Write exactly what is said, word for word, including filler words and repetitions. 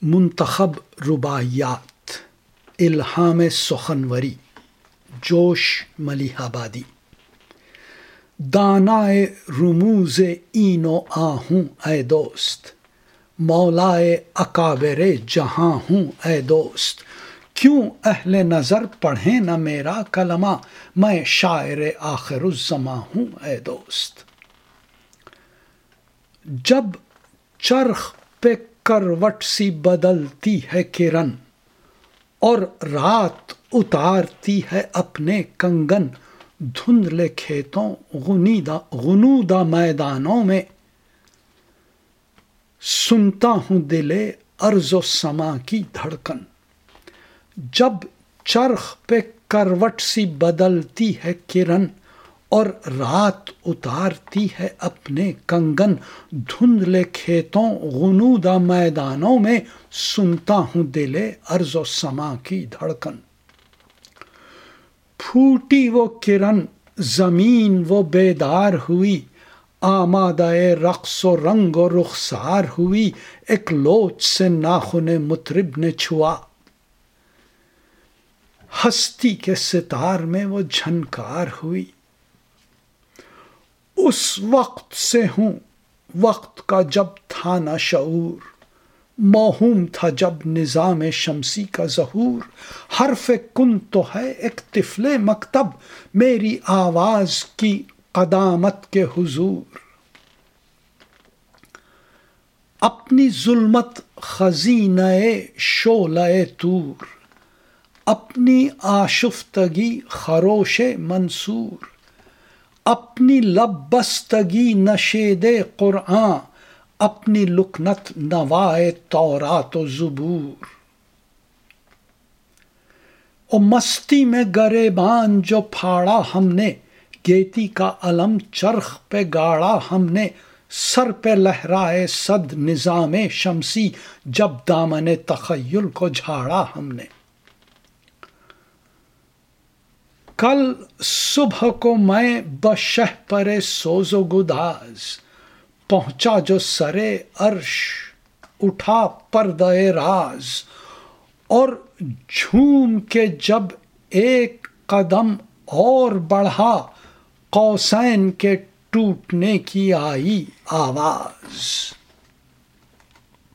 منتخب رباعیات، الہام سخنوری، جوش ملیح آبادی۔ دانائے رموز این و آ ہوں اے دوست، مولائے اکابر جہاں ہوں اے دوست۔ کیوں اہل نظر پڑھیں نہ میرا کلمہ، میں شاعر آخر الزماں ہوں اے دوست۔ جب چرخ پہ کروٹ سی بدلتی ہے کرن، اور رات اتارتی ہے اپنے کنگن، دھندلے کھیتوں غنودہ میدانوں میں، سنتا ہوں دل ارض و سما کی دھڑکن۔ جب چرخ پہ کروٹ سی بدلتی ہے کرن، اور رات اتارتی ہے اپنے کنگن، دھندلے کھیتوں غنودہ میدانوں میں، سنتا ہوں دل ارض و سما کی دھڑکن۔ پھوٹی وہ کرن زمین وہ بیدار ہوئی، آمادہ رقص و رنگ و رخسار ہوئی، ایک لوچ سے ناخن مطرب نے چھوا، ہستی کے ستار میں وہ جھنکار ہوئی۔ اس وقت سے ہوں وقت کا جب تھا نہ شعور، موہوم تھا جب نظام شمسی کا ظہور، حرف کن تو ہے ایک طفل مکتب، میری آواز کی قدامت کے حضور۔ اپنی ظلمت خزینہ شعلہ طور، اپنی آشفتگی خروش منصور، اپنی لب بستگی نشید قرآن، اپنی لکنت نوائے تورات و زبور۔ او مستی میں گریباں جو پھاڑا ہم نے، گیتی کا علم چرخ پہ گاڑا ہم نے، سر پہ لہرائے صد نظام شمسی، جب دامن تخیل کو جھاڑا ہم نے۔ کل صبح کو میں بشہپر سوز و گداز، پہنچا جو سرے عرش اٹھا پردہ راز، اور جھوم کے جب ایک قدم اور بڑھا، قوسین کے ٹوٹنے کی آئی آواز۔